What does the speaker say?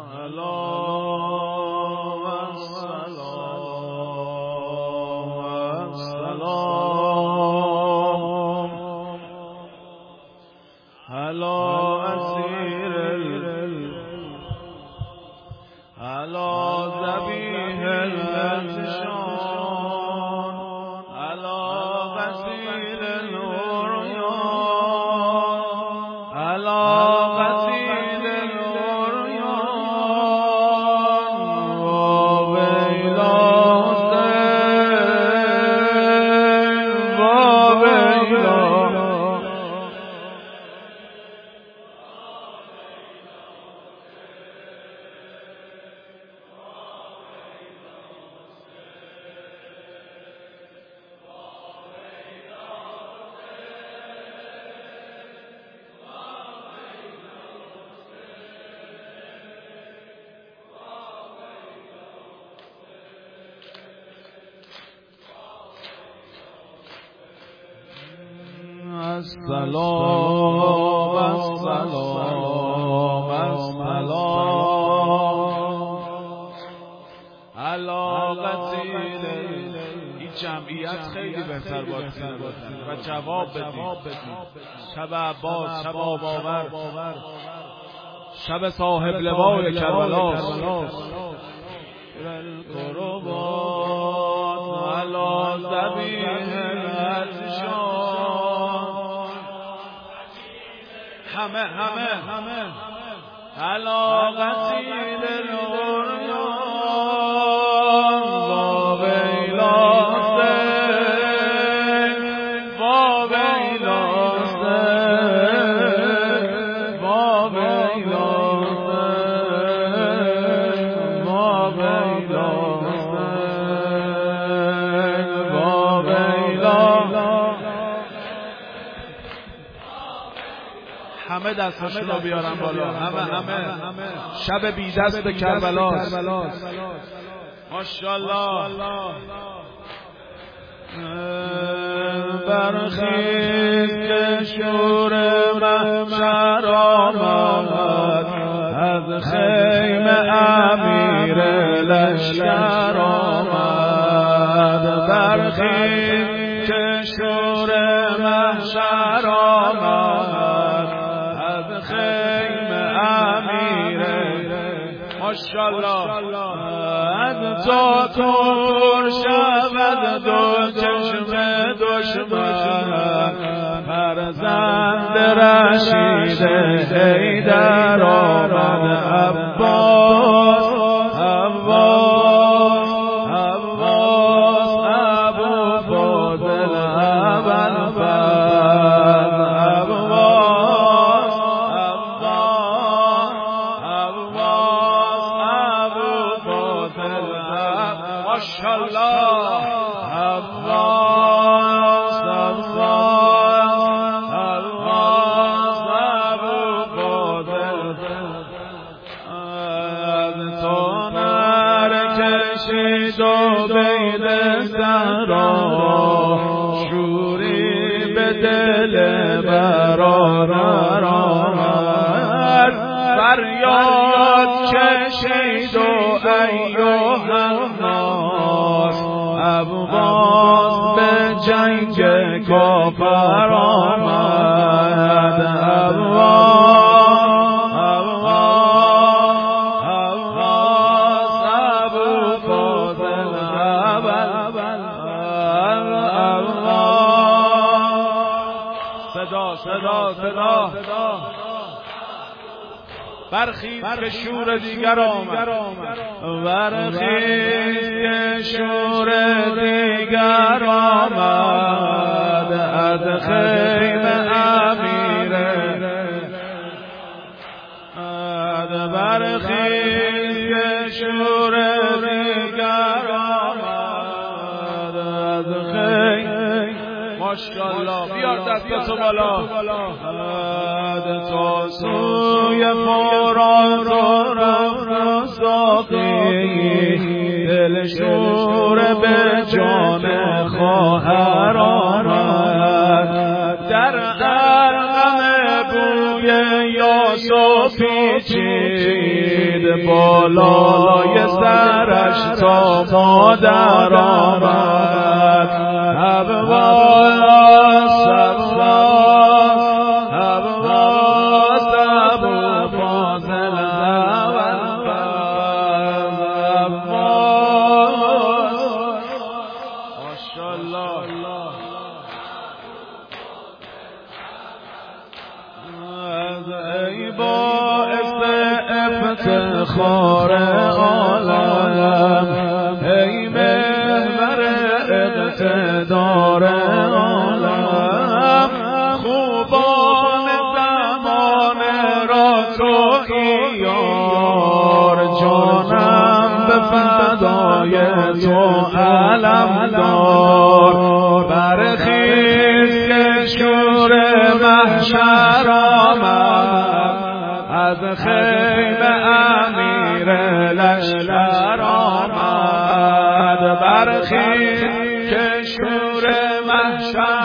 السلام السلام السلام علاقتی. این جمعیت خیلی بهتر باید و جواب بدید. شب عباس، شب آباور، شب صاحب لوای کربلاست. القربان علی ذبیح العطشان، همه علاقتی للعریان باب ایلاسن، باب ایلاسن، باب ایلاسن، باب ایلاسن، باب ایلاسن. همه دستشون رو بیارن بالا، همه شب بی دست کربلاست. ماشاءالله. برخیز که شور محشر آمد، از خیمه امیر لشکر آمد. برخیز که شور محشر آمد، از خیمه امیر ماشاءالله. تا تور شود دو چشم دشمن، فرزند رشید حیدر آمد. عباس عباس عباس ابو فاضل ابوالفضل، عباس عباس عباس ابو فاضل ماشاءالله. عباس عباس عباس ابو فاضل، تو نر کشید و بید زهرا، شوری به دل برادر آمد. فریاد کشید و ایها الناس، عباس به جنگ کافر آمد. عباس عباس عباس ابو فاضل صدا. برخیز که شور دیگر آمد، برخیز که شور دیگر آمد، از خیمه امیر. برخیز که شور دیگر آمد، از خیمه ماشاءالله. بیار دستتو بالا. تا سوی فرات و رفت ساقی، دل شور به جان خواهر آمد. در ارقم بوی یاسو پیچید، بالای سرش تا مادر آمد. عباس عباس ابو فاضل ای باعث افتخار عالم، ای محور اقتدار عالم، خوبان زمان را تویی یار، جانم به فدای تو علم دار. برخیز که شور محشر آمد، از خیل امیر لشکر آمد. برخیز که شور محشر